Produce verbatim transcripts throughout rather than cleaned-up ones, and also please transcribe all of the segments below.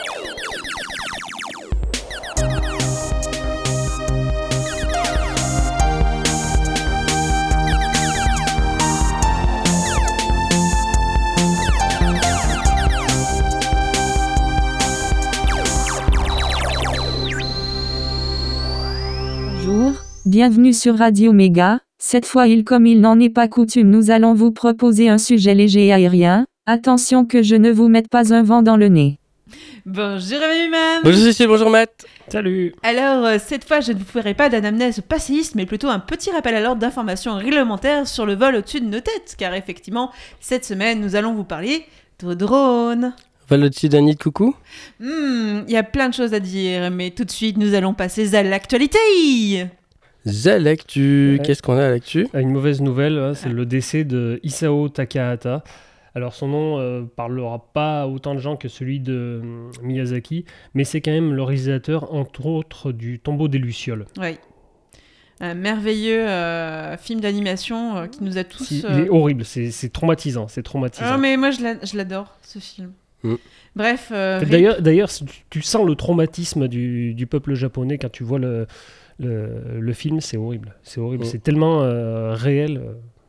Bienvenue sur Radio Méga. Cette fois, il comme il n'en est pas coutume, nous allons vous proposer un sujet léger et aérien. Attention que je ne vous mette pas un vent dans le nez. Bonjour Rémi-Même. Bonjour Cécile, bonjour Matt. Salut. Alors, euh, cette fois, je ne vous ferai pas d'anamnèse passéiste, mais plutôt un petit rappel à l'ordre d'informations réglementaires sur le vol au-dessus de nos têtes, car effectivement, cette semaine, nous allons vous parler de drones. Vol au-dessus d'un nid de coucou. Il y a plein de choses à dire, mais tout de suite, nous allons passer à l'actualité. Zalactu, Ouais. qu'est-ce qu'on a à l'actu ? Une mauvaise nouvelle, hein, c'est le décès de Isao Takahata. Alors son nom euh, parlera pas à autant de gens que celui de euh, Miyazaki, mais c'est quand même le réalisateur, entre autres, du Tombeau des Lucioles. Oui. Un merveilleux euh, film d'animation euh, qui nous a tous... Si- euh, Il est horrible, c'est, c'est traumatisant, c'est traumatisant. Ah, mais moi, je, l'a- je l'adore, ce film. Mm. Bref... euh, D'ailleurs, d'ailleurs, si tu, tu sens le traumatisme du, du peuple japonais quand tu vois le, le, le film, c'est horrible. C'est horrible, Mm. c'est tellement euh, réel.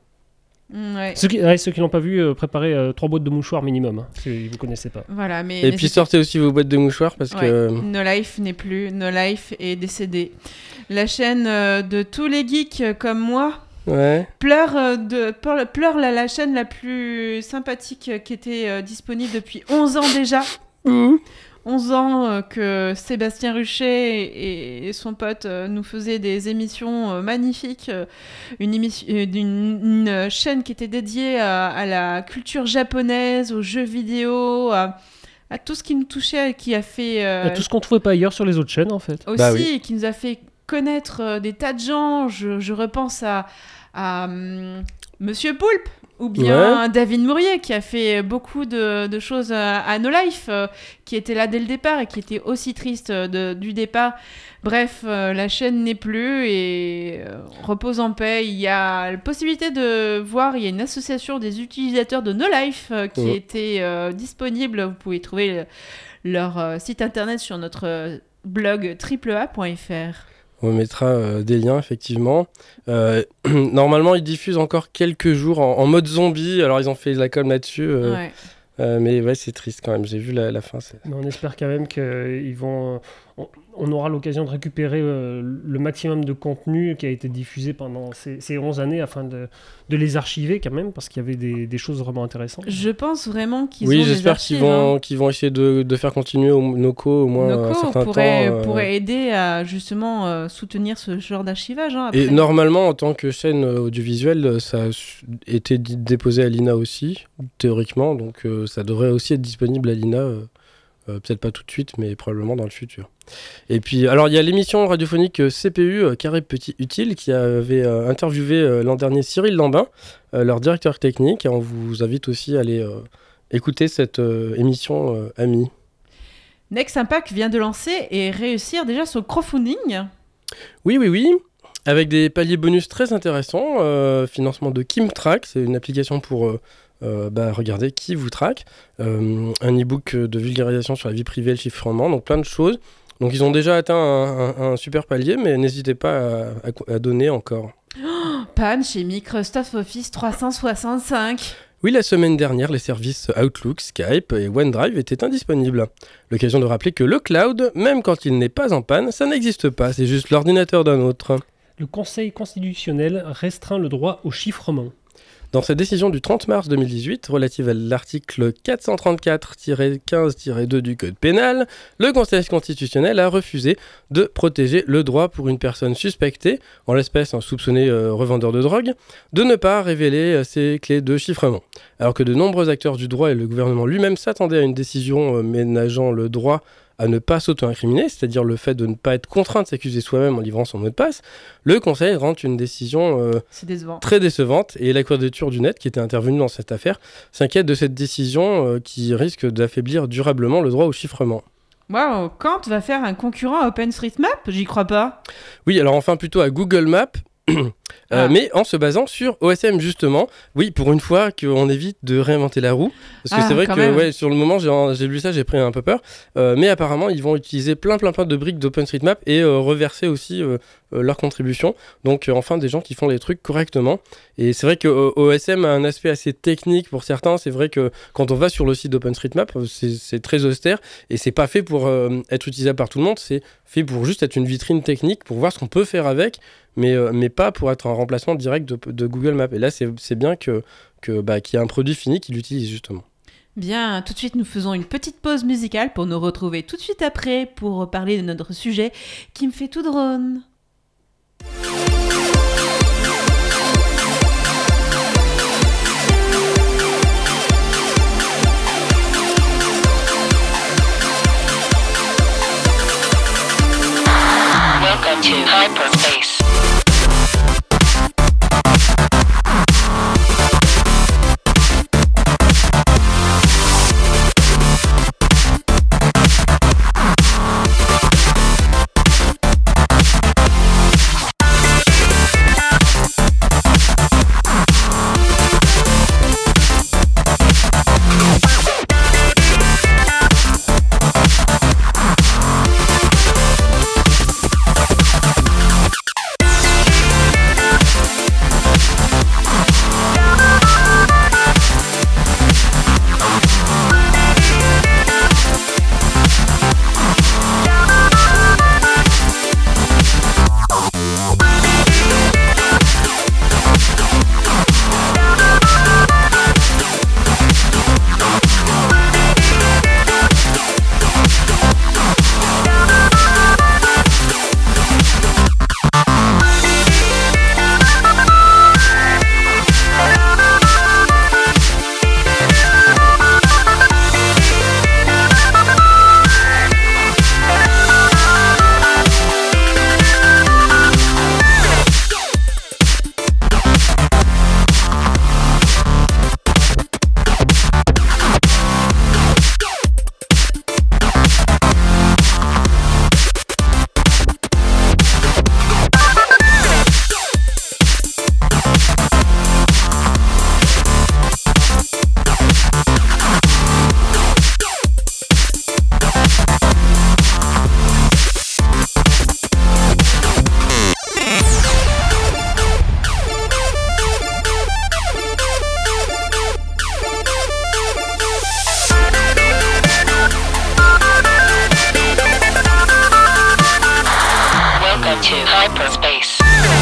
mm, ouais. Ceux qui, ouais, ceux qui l'ont pas vu, euh, préparez euh, trois boîtes de mouchoirs minimum, hein, si vous connaissez pas. Voilà, mais... Et mais puis c'est- sortez aussi vos boîtes de mouchoirs parce Ouais. que... No Life n'est plus, No Life est décédé. La chaîne euh, de tous les geeks euh, comme moi Ouais. pleure, euh, de, pleure, pleure la, la chaîne la plus sympathique euh, qui était euh, disponible depuis onze ans déjà. Ouh. onze ans euh, que Sébastien Ruchet et, et son pote euh, nous faisaient des émissions euh, magnifiques. euh, une, émission, euh, d'une, une chaîne qui était dédiée à, à la culture japonaise, aux jeux vidéo, à, à tout ce qui nous touchait, qui a fait... euh, Tout ce qu'on trouvait pas ailleurs sur les autres chaînes, en fait. aussi, Bah oui. et qui nous a fait connaître euh, des tas de gens. Je, je repense à, à hum, Monsieur Poulpe, ou bien David Mourier, qui a fait beaucoup de, de choses à, à No Life, euh, qui était là dès le départ et qui était aussi triste euh, de- du départ. Bref, euh, la chaîne n'est plus et euh, repose en paix. Il y a la possibilité de voir, il y a une association des utilisateurs de No Life euh, qui Ouais. était euh, disponible. Vous pouvez trouver le- leur euh, site internet sur notre euh, blog triple a point f r. On mettra euh, des liens, effectivement. Euh, normalement, ils diffusent encore quelques jours en, en mode zombie. Alors, ils ont fait la com là-dessus. euh, Ouais. euh, mais ouais, c'est triste quand même. J'ai vu la, la fin. C'est... Mais on espère quand même qu'ils vont. On, on aura l'occasion de récupérer euh, le maximum de contenu qui a été diffusé pendant ces, ces onze années afin de, de les archiver quand même, parce qu'il y avait des, des choses vraiment intéressantes. Je pense vraiment qu'ils Oui, ont des j'espère archives, qu'ils vont, hein. qu'ils vont essayer de, de faire continuer au, Noco au moins un Noco certain pourrait, temps. euh, pourrait aider à justement euh, soutenir ce genre d'archivage. Hein, Et après. normalement, en tant que chaîne euh, audiovisuelle, euh, ça a su- été d- déposé à l'I N A aussi, théoriquement. Donc euh, ça devrait aussi être disponible à l'I N A. euh, euh, peut-être pas tout de suite, mais probablement dans le futur. Et puis, alors il y a l'émission radiophonique euh, C P U, euh, Carré Petit Utile, qui avait euh, interviewé euh, l'an dernier Cyril Lambin, euh, leur directeur technique. Et on vous invite aussi à aller euh, écouter cette euh, émission euh, amie. Next Impact vient de lancer et réussir déjà son crowdfunding. Oui, oui, oui. Avec des paliers bonus très intéressants. euh, financement de KimTrack, c'est une application pour euh, euh, bah, regarder qui vous traque. Euh, un e-book de vulgarisation sur la vie privée et le chiffrement, donc plein de choses. Donc ils ont déjà atteint un, un- un super palier, mais n'hésitez pas à, à- à donner encore. Panne chez Microsoft Office trois cent soixante-cinq. Oui, la semaine dernière, les services Outlook, Skype et OneDrive étaient indisponibles. L'occasion de rappeler que le cloud, même quand il n'est pas en panne, ça n'existe pas, c'est juste l'ordinateur d'un autre. Le Conseil constitutionnel restreint le droit au chiffrement. Dans sa décision du trente mars deux mille dix-huit, relative à l'article quatre cent trente-quatre tiret quinze tiret deux du Code pénal, le Conseil constitutionnel a refusé de protéger le droit pour une personne suspectée, en l'espèce un soupçonné euh, revendeur de drogue, de ne pas révéler euh, ses clés de chiffrement. Alors que de nombreux acteurs du droit et le gouvernement lui-même s'attendaient à une décision euh, ménageant le droit à ne pas s'auto-incriminer, c'est-à-dire le fait de ne pas être contraint de s'accuser soi-même en livrant son mot de passe, le Conseil rend une décision euh, C'est décevant. très décevante, et la Quadrature du Net, qui était intervenue dans cette affaire, s'inquiète de cette décision euh, qui risque d'affaiblir durablement le droit au chiffrement. Waouh, Kant va faire un concurrent à OpenStreetMap ? J'y crois pas. Oui, alors enfin plutôt à Google Maps, Euh, Ah. mais en se basant sur O S M justement, oui, pour une fois qu'on évite de réinventer la roue, parce que Ah, c'est vrai quand que même. ouais, sur le moment j'ai, j'ai lu ça, j'ai pris un peu peur, euh, mais apparemment ils vont utiliser plein plein plein de briques d'OpenStreetMap et euh, reverser aussi euh, euh, leur contribution, donc euh, enfin des gens qui font les trucs correctement. Et c'est vrai que euh, O S M a un aspect assez technique pour certains, c'est vrai que quand on va sur le site d'OpenStreetMap, euh, c'est, c'est très austère et c'est pas fait pour euh, être utilisable par tout le monde, c'est fait pour juste être une vitrine technique, pour voir ce qu'on peut faire avec, mais, euh, mais pas pour être un remplacement direct de, de Google Maps. Et là, c'est, c'est bien que, que, bah, qu'il y ait un produit fini qui l'utilise justement. Bien, tout de suite, nous faisons une petite pause musicale pour nous retrouver tout de suite après pour parler de notre sujet qui me fait tout drôle. Welcome to hyperspace. To hyperspace.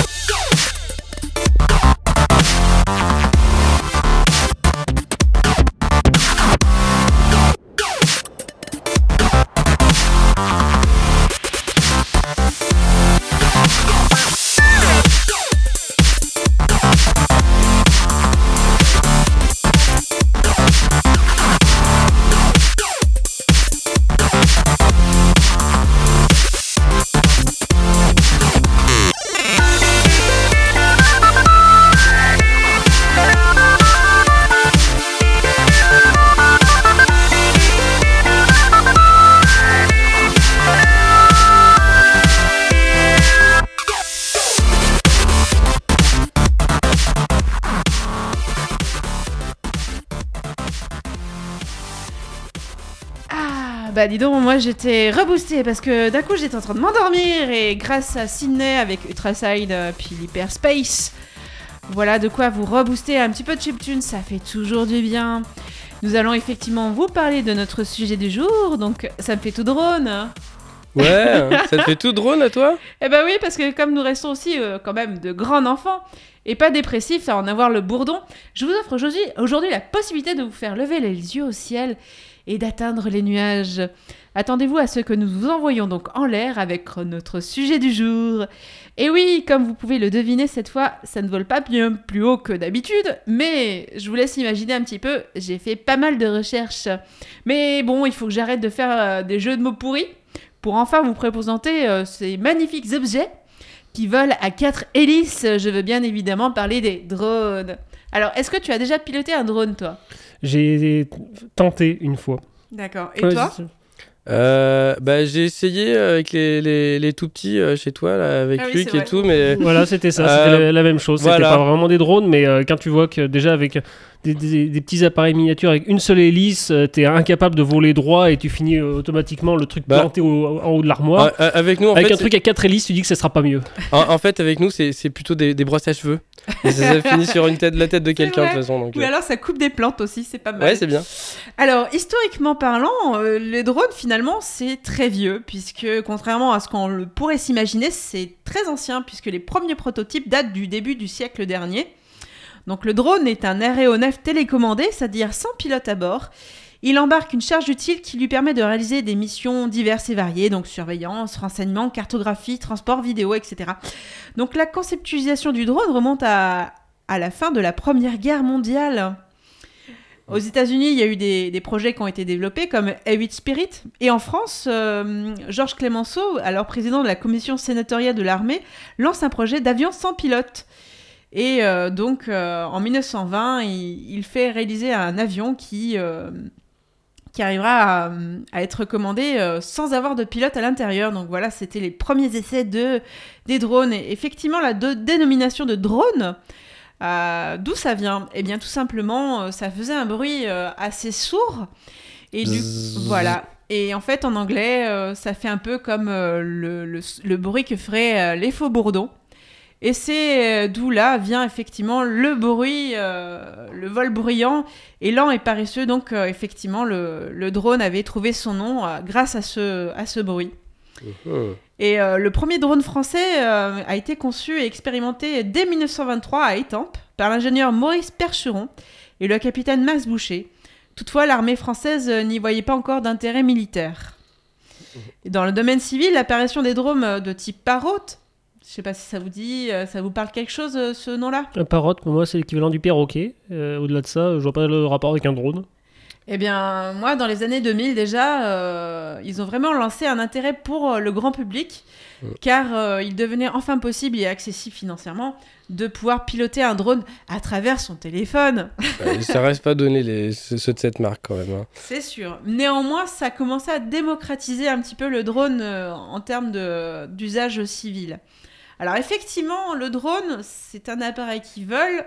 Bah dis donc, moi j'étais reboostée parce que d'un coup j'étais en train de m'endormir et grâce à Sydney avec Ultraside euh, puis l'Hyperspace, voilà de quoi vous rebooster un petit peu de chiptune, ça fait toujours du bien. Nous allons effectivement vous parler de notre sujet du jour, donc ça me fait tout drôle. Ouais, ça te fait tout drôle à toi ? Eh ben oui, parce que comme nous restons aussi euh, quand même de grands enfants et pas dépressifs à en avoir le bourdon, je vous offre aujourd'hui, aujourd'hui la possibilité de vous faire lever les yeux au ciel et d'atteindre les nuages. Attendez-vous à ce que nous vous envoyons donc en l'air avec notre sujet du jour. Et oui, comme vous pouvez le deviner, cette fois, ça ne vole pas bien plus haut que d'habitude, mais je vous laisse imaginer un petit peu, j'ai fait pas mal de recherches. Mais bon, il faut que j'arrête de faire euh, des jeux de mots pourris pour enfin vous présenter euh, ces magnifiques objets qui volent à quatre hélices. Je veux bien évidemment parler des drones. Alors, est-ce que tu as déjà piloté un drone, toi ? J'ai tenté une fois. D'accord. Et Ouais, toi ? c'est- Euh, bah, j'ai essayé avec les, les, les tout petits euh, chez toi, là, avec Ah oui, Luc c'est et vrai. tout, mais Voilà, c'était ça, Euh, c'était la, la même chose. C'était voilà. pas vraiment des drones, mais euh, quand tu vois que déjà avec des, des- des petits appareils miniatures avec une seule hélice, euh, t'es incapable de voler droit et tu finis euh, automatiquement le truc Bah. planté au- en haut de l'armoire. euh, avec nous, en avec fait, un truc à quatre hélices, tu dis que ça sera pas mieux. c'est- en, en fait, avec nous, c'est, c'est plutôt des, des brosses à cheveux. Et ça, ça finit sur une tête, la tête de quelqu'un de vrai. toute façon. Donc, Ou euh, alors ça coupe des plantes aussi, c'est pas mal. ouais, c'est bien. Alors, historiquement parlant, euh, les drones, finalement, c'est très vieux, puisque contrairement à ce qu'on le pourrait s'imaginer, c'est très ancien, puisque les premiers prototypes datent du début du siècle dernier. Donc, le drone est un aéronef télécommandé, c'est-à-dire sans pilote à bord. Il embarque une charge utile qui lui permet de réaliser des missions diverses et variées, donc surveillance, renseignement, cartographie, transport vidéo, et cetera. Donc, la conceptualisation du drone remonte à, à la fin de la Première Guerre mondiale. Aux États-Unis, il y a eu des, des projets qui ont été développés comme A huit Spirit. Et en France, euh, Georges Clemenceau, alors président de la commission sénatoriale de l'armée, lance un projet d'avion sans pilote. Et euh, donc, euh, en mille neuf cent vingt, il, il fait réaliser un avion qui, euh, qui arrivera à, à être commandé euh, sans avoir de pilote à l'intérieur. Donc voilà, c'était les premiers essais de, des drones. Et effectivement, la de- dénomination de drone... Euh, d'où ça vient ? Eh bien, tout simplement, euh, ça faisait un bruit euh, assez sourd. Et du... Bzzz. Voilà. Et en fait, en anglais, euh, ça fait un peu comme euh, le, le, le bruit que feraient euh, les faux bourdons. Et c'est euh, d'où là vient effectivement le bruit, euh, le vol bruyant et lent et paresseux. Donc, euh, effectivement, le, le drone avait trouvé son nom euh, grâce à ce, à ce bruit. Mhm. Et euh, le premier drone français euh, a été conçu et expérimenté dès mille neuf cent vingt-trois à Étampes par l'ingénieur Maurice Percheron et le capitaine Max Boucher. Toutefois, l'armée française euh, n'y voyait pas encore d'intérêt militaire. Et dans le domaine civil, l'apparition des drones euh, de type Parrot, je ne sais pas si ça vous dit, euh, ça vous parle quelque chose, euh, ce nom-là ? Un parrot, pour moi, c'est l'équivalent du perroquet. Euh, au-delà de ça, je vois pas le rapport avec un drone. Eh bien, moi, dans les années deux mille, déjà, euh, ils ont vraiment lancé un intérêt pour euh, le grand public, Mm. car euh, il devenait enfin possible et accessible financièrement de pouvoir piloter un drone à travers son téléphone. Ouais, ça reste pas donné les, ceux ceux de cette marque quand même. Hein. C'est sûr. Néanmoins, ça a commencé à démocratiser un petit peu le drone euh, en termes de, d'usage civil. Alors effectivement, le drone, c'est un appareil qui vole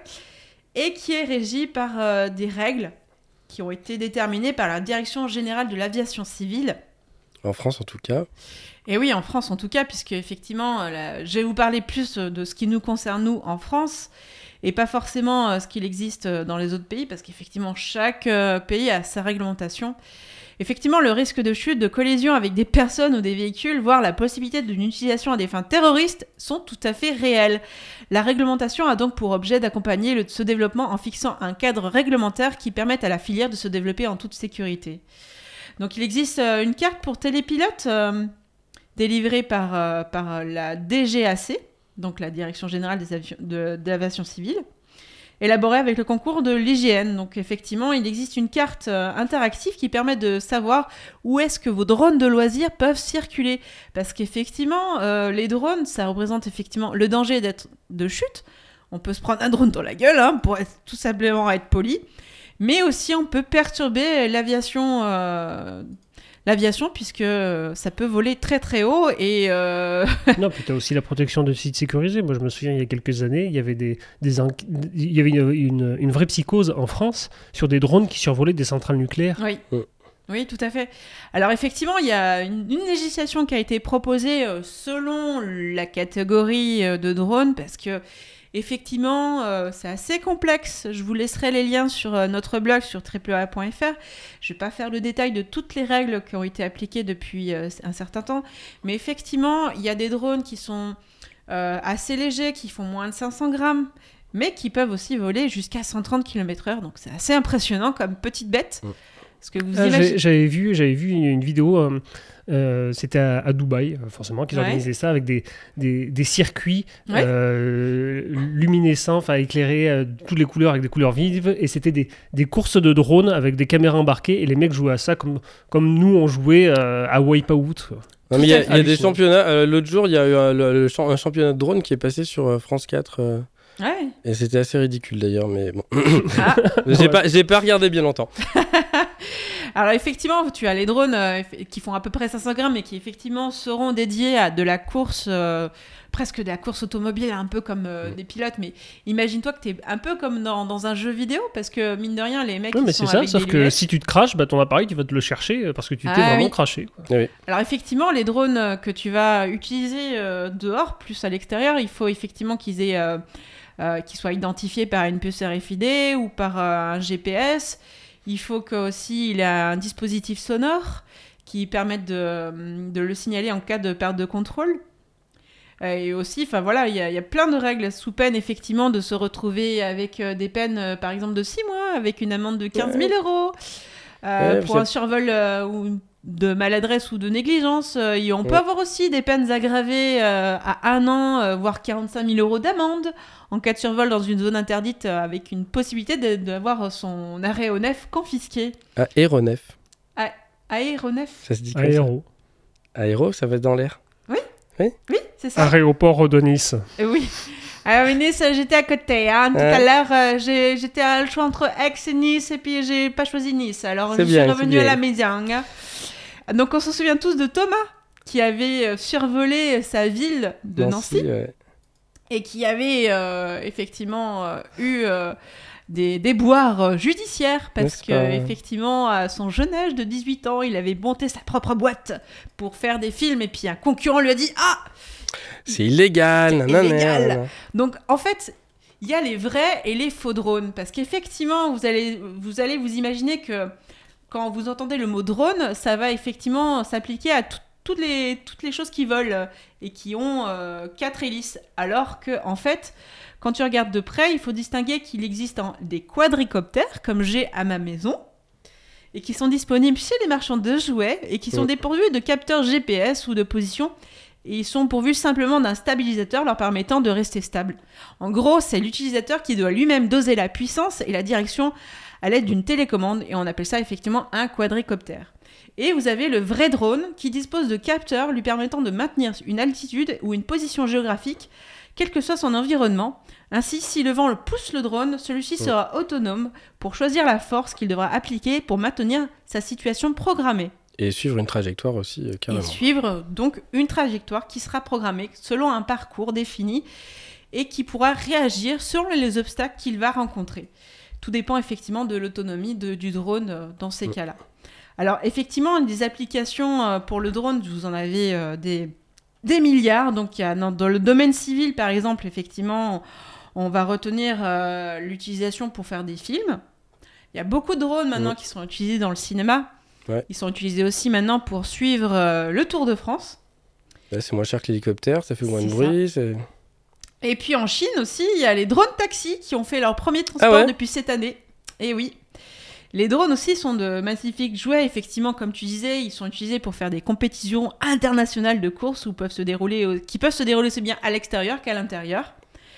et qui est régi par euh, des règles qui ont été déterminées par la Direction générale de l'aviation civile. En France en tout cas. Et oui, en France en tout cas, puisque effectivement, euh, la- je vais vous parler plus euh, de ce qui nous concerne nous en France, et pas forcément euh, ce qu'il existe euh, dans les autres pays, parce qu'effectivement, chaque euh, pays a sa réglementation. Effectivement, le risque de chute, de collision avec des personnes ou des véhicules, voire la possibilité d'une utilisation à des fins terroristes, sont tout à fait réels. La réglementation a donc pour objet d'accompagner le- ce développement en fixant un cadre réglementaire qui permette à la filière de se développer en toute sécurité. Donc il existe euh, une carte pour télépilote euh, délivrée par, euh, par la D G A C, donc la Direction générale des avions, de, de l'aviation civile, élaborée avec le concours de l'I G N. Donc effectivement, il existe une carte euh, interactive qui permet de savoir où est-ce que vos drones de loisirs peuvent circuler. Parce qu'effectivement, euh, les drones, ça représente effectivement le danger d'être de chute. On peut se prendre un drone dans la gueule, hein, pour être, tout simplement être poli. Mais aussi, on peut perturber l'aviation, euh, l'aviation puisque euh, ça peut voler très très haut et... euh, Non, puis t'as aussi la protection de sites sécurisés. Moi, je me souviens, il y a quelques années, il y avait, des, des enqu- il y avait une, une, une vraie psychose en France sur des drones qui survolaient des centrales nucléaires. Oui. Mm. Oui, tout à fait. Alors effectivement, il y a une, une législation qui a été proposée euh, selon la catégorie euh, de drone parce que effectivement, euh, c'est assez complexe. Je vous laisserai les liens sur euh, notre blog sur triple a point f r. Je ne vais pas faire le détail de toutes les règles qui ont été appliquées depuis euh, un certain temps, mais effectivement, il y a des drones qui sont euh, assez légers, qui font moins de cinq cents grammes, mais qui peuvent aussi voler jusqu'à cent trente kilomètres heure. Donc c'est assez impressionnant comme petite bête. Mm. Parce que vous Ah, imaginez... j'ai- j'avais vu, j'avais vu une, une vidéo, euh, euh, c'était à, à Dubaï, euh, forcément, qu'ils Ouais. organisaient ça avec des, des, des circuits Ouais. euh, luminescents, enfin éclairés euh, de toutes les couleurs avec des couleurs vives, et c'était des, des courses de drones avec des caméras embarquées, et les mecs jouaient à ça comme, comme nous on jouait euh, à Wipeout. quoi. Non, mais il y a, Tout à il y a fait. des championnats. euh, l'autre jour, il y a eu un, le- le champ- un championnat de drone qui est passé sur euh, France quatre. euh, Ouais. et c'était assez ridicule d'ailleurs, mais bon. Ah. j'ai, Ouais. pas, j'ai pas regardé bien longtemps. Alors effectivement, tu as les drones euh, qui font à peu près cinq cents grammes et qui effectivement seront dédiés à de la course, euh, presque de la course automobile, un peu comme euh, Mmh. des pilotes. Mais imagine-toi que tu es un peu comme dans, dans un jeu vidéo, parce que mine de rien, les mecs Ouais, ils mais sont c'est ça, avec sauf des que lunettes. si tu te craches, bah, ton appareil, tu vas te le chercher euh, parce que tu t'es Ah, vraiment oui. craché. Quoi. Alors effectivement, les drones euh, que tu vas utiliser euh, dehors, plus à l'extérieur, il faut effectivement qu'ils aient, euh, euh, qu'ils soient identifiés par une puce R F I D ou par euh, un G P S. Il faut qu'aussi il ait un dispositif sonore qui permette de, de le signaler en cas de perte de contrôle. Euh, Et aussi, enfin voilà, il y, a- il y a plein de règles sous peine effectivement de se retrouver avec euh, des peines, euh, par exemple de six mois, avec une amende de quinze mille euros euh, Ouais, pour vous un êtes- survol euh, ou de maladresse ou de négligence. Euh, et on peut Ouais. avoir aussi des peines aggravées euh, à un an, euh, voire quarante-cinq mille euros d'amende en cas de survol dans une zone interdite euh, avec une possibilité de- d'avoir son aéronef confisqué. Aéronef. Aéronef. Ça se dit comme ça. Aéro. Aéro, ça va dans l'air. Oui, c'est ça. Aéroport de Nice. Euh, Oui. Alors, Nice, j'étais à côté. Hein. Tout Ouais. à l'heure, euh, j'ai- j'étais à le choix entre Aix et Nice, et puis j'ai pas choisi Nice. Alors, C'est je bien, suis c'est revenue à bien. la maison. Hein. Donc, on se souvient tous de Thomas, qui avait euh, survolé sa ville de Nancy, ouais. et qui avait euh, effectivement euh, eu euh, des déboires euh, judiciaires, parce N'est-ce que pas effectivement, à son jeune âge de dix-huit ans, il avait monté sa propre boîte pour faire des films, et puis un concurrent lui a dit « Ah !» C'est illégal. C'est nanana, illégal. nanana. Donc, en fait, il y a les vrais et les faux drones. Parce qu'effectivement, vous allez, vous allez vous imaginer que quand vous entendez le mot drone, ça va effectivement s'appliquer à tout- toutes, les, toutes les choses qui volent et qui ont euh, quatre hélices. Alors que, en fait, quand tu regardes de près, il faut distinguer qu'il existe en- des quadricoptères, comme j'ai à ma maison, et qui sont disponibles chez les marchands de jouets et qui sont Ouais. dépourvus de capteurs G P S ou de position. Et ils sont pourvus simplement d'un stabilisateur leur permettant de rester stable. En gros, c'est l'utilisateur qui doit lui-même doser la puissance et la direction à l'aide d'une télécommande, et on appelle ça effectivement un quadricoptère. Et vous avez le vrai drone qui dispose de capteurs lui permettant de maintenir une altitude ou une position géographique, quel que soit son environnement. Ainsi, si le vent le pousse le drone, celui-ci sera autonome pour choisir la force qu'il devra appliquer pour maintenir sa situation programmée. Et suivre une trajectoire aussi, euh, Et carrément. suivre donc une trajectoire qui sera programmée selon un parcours défini et qui pourra réagir selon les obstacles qu'il va rencontrer. Tout dépend effectivement de l'autonomie de- du drone euh, dans ces Ouais. cas-là. Alors effectivement, des applications euh, pour le drone, vous en avez euh, des, des milliards. Donc il y a dans, dans le domaine civil, par exemple, effectivement, on va retenir euh, l'utilisation pour faire des films. Il y a beaucoup de drones maintenant Ouais. qui sont utilisés dans le cinéma. Ouais. Ils sont utilisés aussi maintenant pour suivre euh, le Tour de France. Là, c'est moins cher que l'hélicoptère, ça fait moins de C'est bruit. c'est- Et puis en Chine aussi, il y a les drones taxis qui ont fait leur premier transport Ah ouais depuis cette année. Et oui. Les drones aussi sont de magnifiques jouets, effectivement, comme tu disais, ils sont utilisés pour faire des compétitions internationales de course où peuvent se dérouler, au- qui peuvent se dérouler aussi bien à l'extérieur qu'à l'intérieur.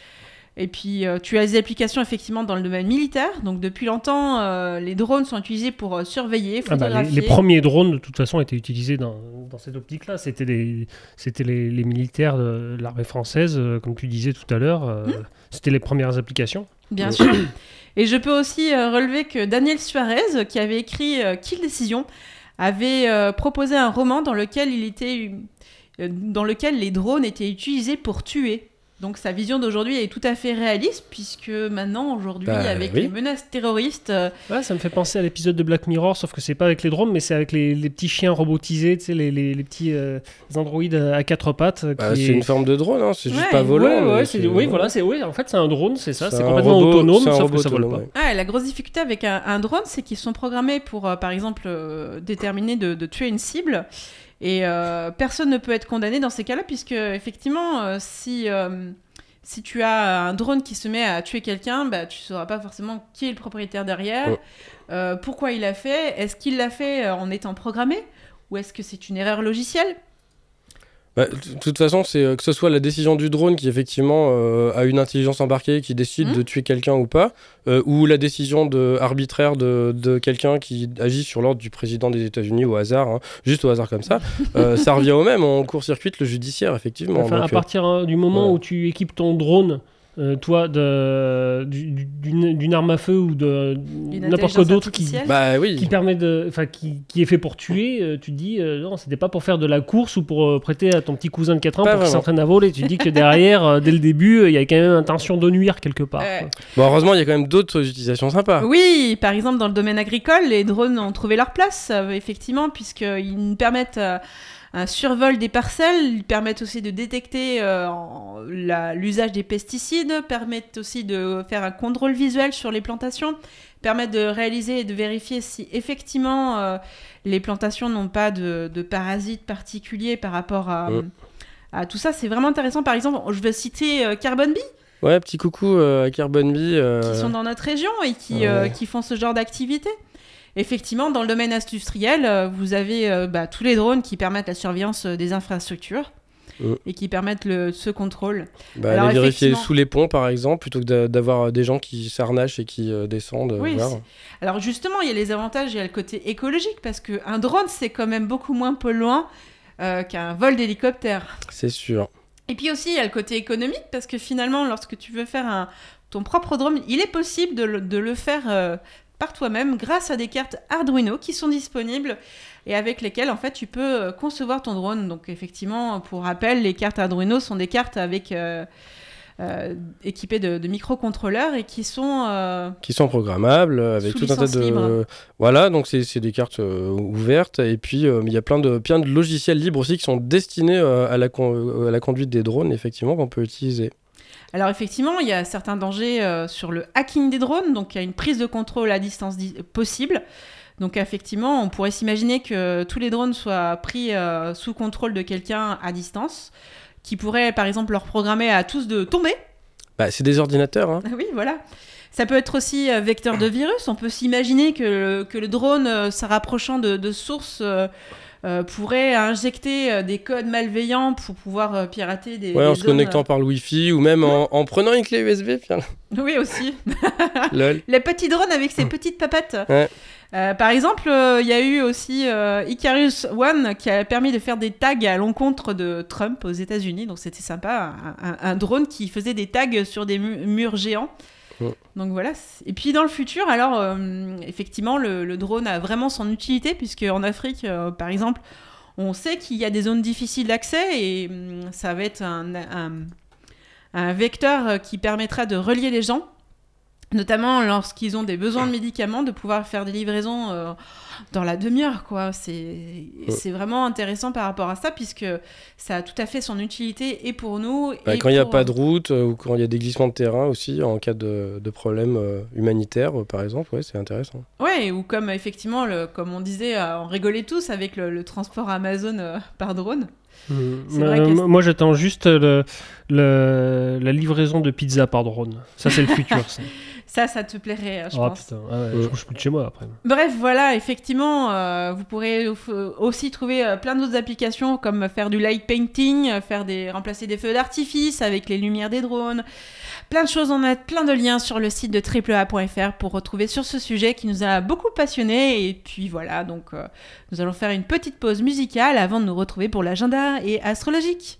Et puis euh, tu as des applications effectivement dans le domaine militaire. Donc depuis longtemps, euh, les drones sont utilisés pour euh, surveiller, Ah bah, photographier. les, les premiers drones, de toute façon, étaient utilisés dans, dans cette optique-là. C'était les, c'était les, les militaires de l'armée française, euh, comme tu disais tout à l'heure. euh, C'était les premières applications. Bien Ouais. sûr. Et je peux aussi euh, relever que Daniel Suarez, qui avait écrit euh, Kill Decision, avait euh, proposé un roman dans lequel, il était, euh, dans lequel les drones étaient utilisés pour tuer. Donc sa vision d'aujourd'hui est tout à fait réaliste, puisque maintenant, aujourd'hui, Bah, avec oui. les menaces terroristes, euh, Ouais, ça me fait penser à l'épisode de Black Mirror, sauf que c'est pas avec les drones, mais c'est avec les, les petits chiens robotisés, tu sais, les, les, les petits euh, androïdes à quatre pattes. euh, Bah, qui c'est est- une forme de drone, hein, c'est juste Ouais, pas volant. Ouais, mais ouais, c'est- c'est- oui, voilà, c'est, oui, en fait, c'est un drone, c'est ça, c'est, un complètement robot- autonome, c'est un sauf robot que ça vole pas. autonome, ouais. ah, la grosse difficulté avec un, un drone, c'est qu'ils sont programmés pour, euh, par exemple, euh, déterminer de, de tuer une cible. Et euh, personne ne peut être condamné dans ces cas-là, puisque effectivement, euh, si, euh, si tu as un drone qui se met à tuer quelqu'un, bah, tu ne sauras pas forcément qui est le propriétaire derrière, Ouais. euh, pourquoi il l'a fait, est-ce qu'il l'a fait euh, en étant programmé, ou est-ce que c'est une erreur logicielle ? Bah, de toute façon, c'est euh, que ce soit la décision du drone qui effectivement euh, a une intelligence embarquée qui décide Mhm. de tuer quelqu'un ou pas, euh, ou la décision de, arbitraire de, de quelqu'un qui agit sur l'ordre du président des États-Unis au hasard, hein, juste au hasard comme ça, euh, ça revient au même. On court-circuite le judiciaire, effectivement. Enfin, donc, à euh, partir euh, du moment ouais. où tu équipes ton drone euh, toi, de, du- du- d'une, d'une arme à feu ou de n'importe quoi intelligence d'autre qui, artificielle. Bah oui. qui permet de, enfin, qui, qui est fait pour tuer, euh, tu te dis, euh, non, c'était pas pour faire de la course ou pour euh, prêter à ton petit cousin de quatre ans Pas pour qu'il vraiment. s'entraîne à voler. Tu te dis que derrière, euh, dès le début, euh, il y a quand même intention de nuire quelque part. Ouais. quoi. Bon, heureusement, il y a quand même d'autres utilisations sympas. Oui, par exemple dans le domaine agricole, les drones ont trouvé leur place, euh, effectivement, puisqu'ils permettent euh, un survol des parcelles, ils permettent aussi de détecter euh, en- la- l'usage des pesticides, permettent aussi de faire un contrôle visuel sur les plantations, permettent de réaliser et de vérifier si effectivement euh, les plantations n'ont pas de, de parasites particuliers par rapport à, Mm. à tout ça. C'est vraiment intéressant. Par exemple, je vais citer euh, Carbon Bee, Ouais, petit coucou euh, à Carbon Bee. euh, qui sont dans notre région et qui, Ouais. euh, qui font ce genre d'activité. Effectivement, dans le domaine industriel, euh, vous avez euh, bah, tous les drones qui permettent la surveillance euh, des infrastructures Mm. et qui permettent le, ce contrôle. bah, Alors, aller vérifier effectivement- sous les ponts, par exemple, plutôt que d'a- d'avoir des gens qui s'arnachent et qui euh, descendent. euh, Oui, voir. c'est- Alors justement, il y a les avantages, il y a le côté écologique, parce qu'un drone, c'est quand même beaucoup moins polluant euh, qu'un vol d'hélicoptère. C'est sûr. Et puis aussi, il y a le côté économique, parce que finalement, lorsque tu veux faire un, ton propre drone, il est possible de le, de le faire euh, par toi-même grâce à des cartes Arduino qui sont disponibles et avec lesquelles, en fait, tu peux euh, concevoir ton drone. Donc, effectivement, pour rappel, les cartes Arduino sont des cartes avec, euh, euh, équipées de, de microcontrôleurs et qui sont... euh, Qui sont programmables euh, avec Sous tout un tas licence de. libre. Voilà, donc c'est c'est des cartes euh, ouvertes. Et puis, euh, il y a plein de, plein de logiciels libres aussi qui sont destinés euh, à, la con- à la conduite des drones, effectivement, qu'on peut utiliser. Alors effectivement, il y a certains dangers euh, sur le hacking des drones, donc il y a une prise de contrôle à distance di- possible. Donc effectivement, on pourrait s'imaginer que tous les drones soient pris euh, sous contrôle de quelqu'un à distance, qui pourrait par exemple leur programmer à tous de tomber. Bah, c'est des ordinateurs, hein. Oui, voilà. Ça peut être aussi euh, vecteur de virus. On peut s'imaginer que, que le drone, euh, se rapprochant de, de sources, euh, euh, pourrait injecter euh, des codes malveillants pour pouvoir euh, pirater des, Ouais, des en se zones, connectant par le Wi-Fi ou même en, en prenant une clé U S B. Tiens, euh, Oui, aussi. lol. Les petits drones avec ses petites papates. Ouais. Euh, par exemple, euh, il y a eu aussi euh, Icarus One qui a permis de faire des tags à l'encontre de Trump aux États-Unis. Donc c'était sympa, un, un- un drone qui faisait des tags sur des mu- murs géants. Ouais. Donc voilà. Et puis dans le futur, alors euh, effectivement, le, le drone a vraiment son utilité puisque en Afrique, euh, par exemple, on sait qu'il y a des zones difficiles d'accès et hum, ça va être un, un, un vecteur euh, qui permettra de relier les gens. Notamment lorsqu'ils ont des besoins de médicaments, de pouvoir faire des livraisons euh, dans la demi-heure, quoi. C'est, c'est vraiment intéressant par rapport à ça, puisque ça a tout à fait son utilité et pour nous. Bah, et quand il n'y a pour- pas de route euh, ou quand il y a des glissements de terrain aussi, en cas de, de problème euh, humanitaire, euh, par exemple, ouais, c'est intéressant. Ouais, ou comme effectivement, le, comme on disait, euh, on rigolait tous avec le, le transport Amazon euh, par drone. Mmh. C'est vrai Euh, que- moi, j'attends juste le, le- la livraison de pizza par drone. Ça, c'est le futur. Ça. Ça, ça te plairait, je Ah pense. putain, ah ouais, Ouais. je bouge plus de chez moi après. Bref, voilà, effectivement, euh, vous pourrez au- aussi trouver euh, plein d'autres applications comme faire du light painting, euh, faire des, remplacer des feux d'artifice avec les lumières des drones. Plein de choses, on a plein de liens sur le site de triple a point f r pour retrouver sur ce sujet qui nous a beaucoup passionnés. Et puis voilà, donc euh, nous allons faire une petite pause musicale avant de nous retrouver pour l'agenda et astrologique.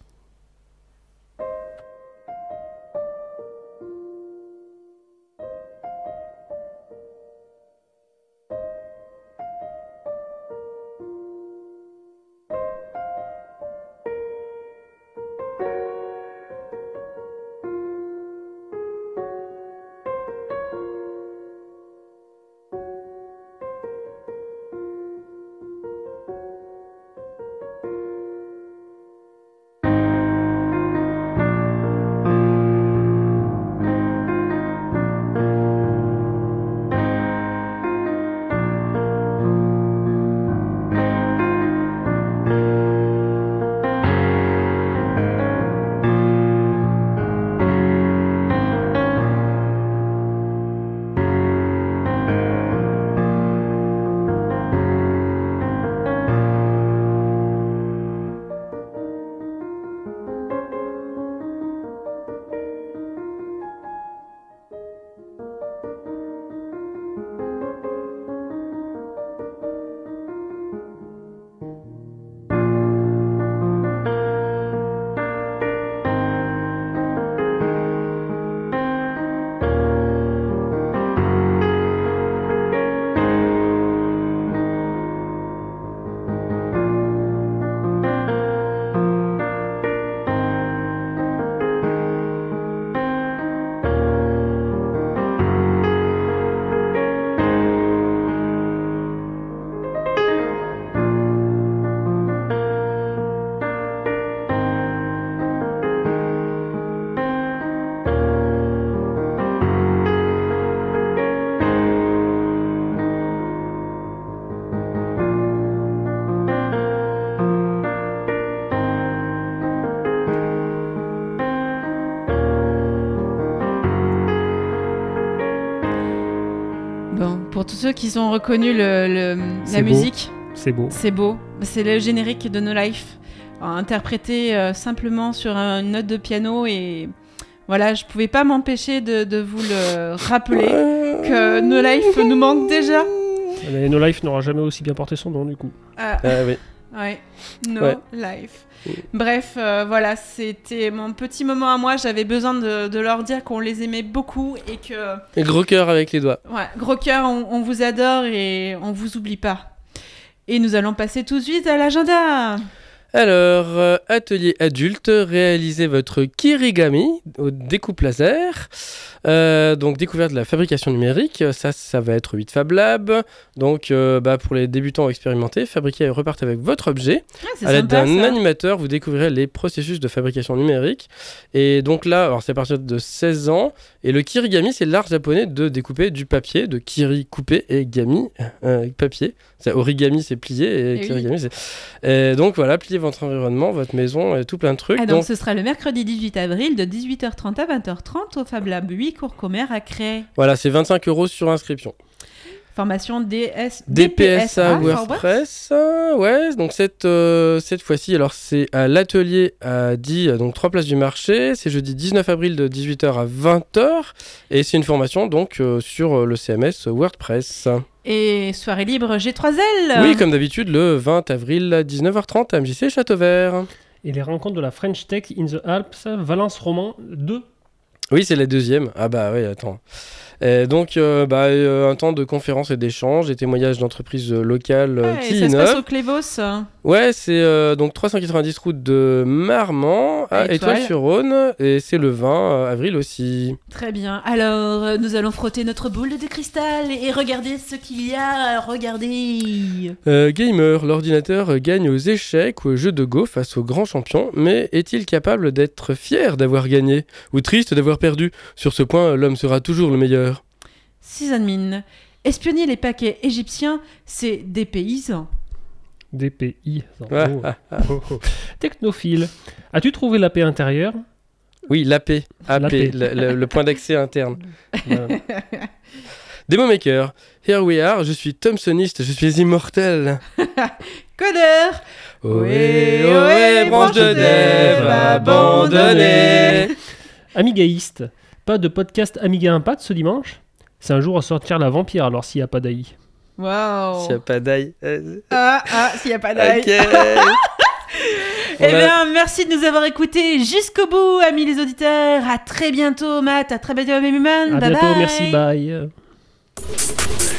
Pour tous ceux qui ont reconnu le, le, C'est la beau. musique, C'est beau. c'est beau. C'est le générique de No Life, interprété euh, simplement sur une note de piano. Et voilà, je pouvais pas m'empêcher de, de vous le rappeler que No Life nous manque déjà. Mais No Life n'aura jamais aussi bien porté son nom, du coup. Ah, Ah oui. ouais, No Ouais. Life. Bref, euh, voilà, c'était mon petit moment à moi. J'avais besoin de, de leur dire qu'on les aimait beaucoup et que, Et gros cœur avec les doigts. ouais, gros cœur, on, on vous adore et on vous oublie pas. Et nous allons passer tout de suite à l'agenda. Alors, euh, atelier adulte, réalisez votre kirigami au découpe laser. Euh, donc, découverte de la fabrication numérique, ça, ça va être huit Fab Lab. Donc, euh, bah, pour les débutants expérimentés, fabriquez et repartez avec votre objet. Ah, c'est À l'aide sympa, d'un ça. animateur, vous découvrirez les processus de fabrication numérique. Et donc là, alors c'est à partir de seize ans. Et le kirigami, c'est l'art japonais de découper du papier, de kiri couper et gami euh, papier. C'est origami, c'est plier et, Et oui. kirigami, c'est. Et donc voilà, pliez votre environnement, votre maison et tout plein de trucs. Ah, donc, donc ce sera le mercredi dix-huit avril de dix-huit heures trente à vingt heures trente au Fab Lab huit Courcomère à Cré. voilà, c'est vingt-cinq euros sur inscription. Formation D S... D P S A forward. WordPress, euh, ouais, donc cette, euh, cette fois-ci, alors c'est à l'atelier à dix, donc trois places du marché, c'est jeudi dix-neuf avril de dix-huit heures à vingt heures, et c'est une formation donc euh, sur euh, le C M S WordPress. Et soirée libre G trois L. Oui, comme d'habitude, le vingt avril à dix-neuf heures trente à M J C Château Vert. Et les rencontres de la French Tech in the Alps, Valence Roman deux. Oui, c'est la deuxième. Ah bah oui, attends. Et donc, euh, bah, euh, un temps de conférences et d'échanges, et témoignages d'entreprises euh, locales euh, Ouais, qui ça se passe innovent. au Clévos. Ouais, c'est euh, donc trois cent quatre-vingt-dix route de Marmont à À Étoile. Étoile-sur-Rhône, et c'est le vingt avril aussi. Très bien. Alors, euh, nous allons frotter notre boule de cristal et regarder ce qu'il y a à regarder. Euh, gamer, l'ordinateur gagne aux échecs ou aux jeux de Go face aux grands champions, mais est-il capable d'être fier d'avoir gagné ou triste d'avoir perdu? Sur ce point, l'homme sera toujours le meilleur. Sysadmin. Espionner les paquets égyptiens, c'est des paysans. D P I. Ah, Oh. ah, Oh, oh. Technophile. As-tu trouvé la paix intérieure? Oui, l'A P, A La P, P. le, le- le point d'accès interne. Voilà. Demo Maker, here we are, je suis Thompsoniste, je suis immortel. Codeur. Ohé, ohé, branche de dev abandonnée. Amigaïste. Pas de podcast Amiga Impact ce dimanche? C'est un jour à sortir la vampire, alors s'il n'y a pas d'A I. Waouh. S'il n'y a pas d'ail. euh, Ah, ah, s'il n'y a pas d'ail. Ok. Eh On a- bien, merci de nous avoir écoutés jusqu'au bout, amis les auditeurs. À très bientôt, Matt. À très bientôt, Mémuman. À Bye bientôt, bye. merci, bye.